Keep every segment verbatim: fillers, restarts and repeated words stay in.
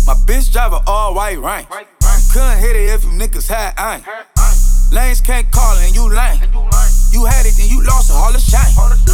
My bitch drive a all white rank. Couldn't hit it if you niggas had aim. Lanes can't call and you lame. You had it then you lost it, all the shame.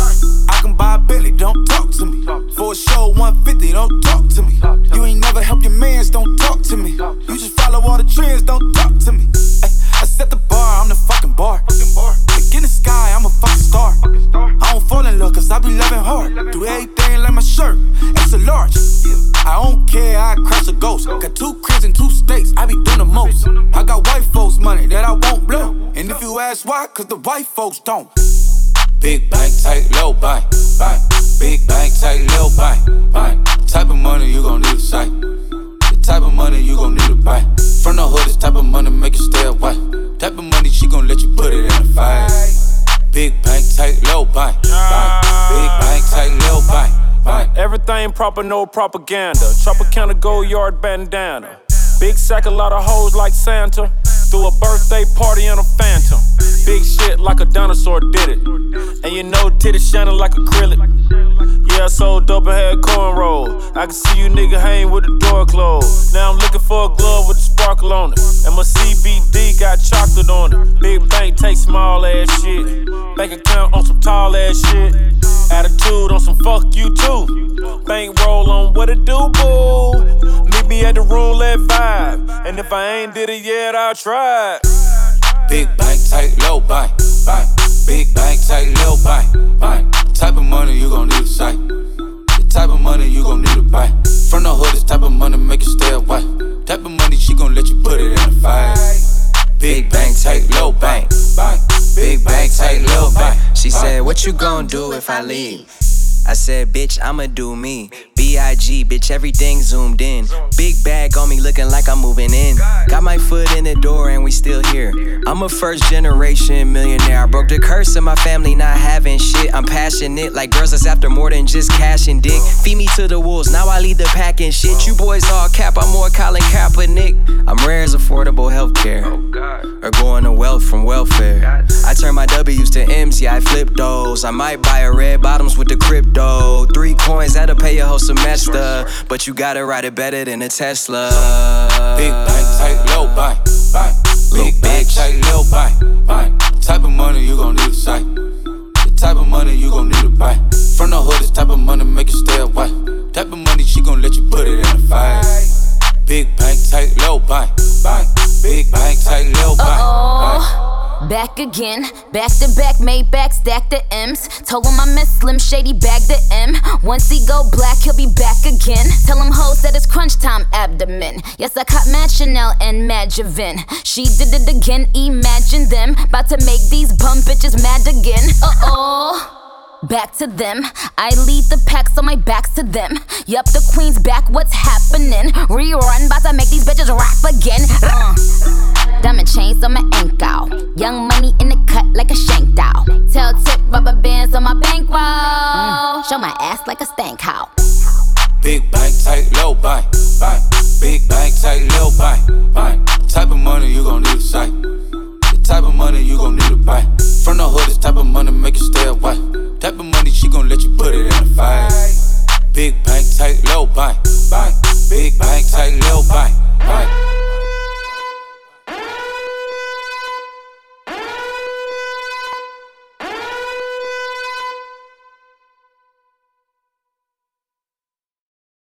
I can buy a Bentley, don't talk to me. For a show one fifty, don't talk to me. You ain't never helped your mans, don't talk to me. You just follow all the trends, don't talk to me. Ay, I set the bar, I'm the fucking bar. Look in the sky, I'm a fucking star. I don't fall in love cause I be loving hard. Do everything like my shirt, extra large. I don't care, I crush a ghost. Got two cribs and two states, I be doing the most. I got white folks money that I won't blow. And if you ask why, cause the white folks don't. Big bank, tight, low bank, bank. Big bank, tight, low bank, bank. Type of money you gon' need a sight. The type of money you gon' need to buy. From the hood, this type of money make you stay away. Type of money she gon' let you put it in a fight. Big bank, tight, low bank, bank. Big bank, tight, low bank, bank. Everything proper, no propaganda. Tropicana gold yard bandana. Big sack, a lot of hoes like Santa. Threw a birthday party in a phantom. Big shit like a dinosaur did it. And you know titties shining like acrylic. Yeah, I sold dope and had cornrows. I can see you nigga hang with the door closed. Now I'm looking for a glove with a sparkle on it. And my C B D got chocolate on it. Big bank take small ass shit. Bank account on some tall ass shit. Attitude on some fuck you too. Bank roll on what it do, boo. Meet me at the roulette vibe. And if I ain't did it yet, I'll try. Big bank, tight, low bank, bank. Big bank, tight, low bank, bank. Type of money you gon' need a sight. The type of money you gon' need to buy. From the hood, this type of money make you stay away. Type of money she gon' let you put it in a fight. Big bank, tight, low bank, bank. Big bank, tight, low bank. She said, what you gon' do if I leave? I said, bitch, I'ma do me. B I G, bitch, everything zoomed in. Big bag on me looking like I'm moving in. Got my foot in the door and we still here. I'm a first generation millionaire. I broke the curse of my family not having shit. I'm passionate like girls that's after more than just cash and dick. Feed me to the wolves, now I lead the pack and shit. You boys all cap, I'm more Colin Kaepernick. I'm rare as affordable healthcare. Or going to wealth from welfare. I turn my W's to M's, yeah, I flip those. I might buy a red bottoms with the crypto. Three coins, that'll pay your whole semester. But you gotta ride it better than a Tesla. Big bank, tight, low bank, bank. Big bank, tight, low bank, bank. Type of money you gon' need a sight. The type of money you gon' need to buy. From the hood, this type of money make you stay away. Type of money she gon' let you put it in a fight. Big bank, tight, low bank, bank. Big bank, tight, low bank, bank. Back again, back to back, made back, stack the M's. Told him I miss Slim Shady, bag the M. Once he go black, he'll be back again. Tell him hoes that it's crunch time abdomen. Yes, I caught Mad Chanel and Mad Javin. She did it again, imagine them. About to make these bum bitches mad again. Uh-oh. Back to them, I lead the pack so my back's to them. Yup, the queen's back, what's happening? Rerun, bout to make these bitches rap again. uh. Diamond chains on my ankle. Young money in the cut like a shank doll. Tail tip rubber bands on my bankroll. mm. Show my ass like a stank cow. Big bank, tight, low bank, bank. Big bank, tight, low bank, bank. Type of money you gon' need a sight. The type of money you gon' need to buy. From the hood, this type of money make you stay away. Type of money she gon' let you put it in a fight. Big bank, tight, low bank.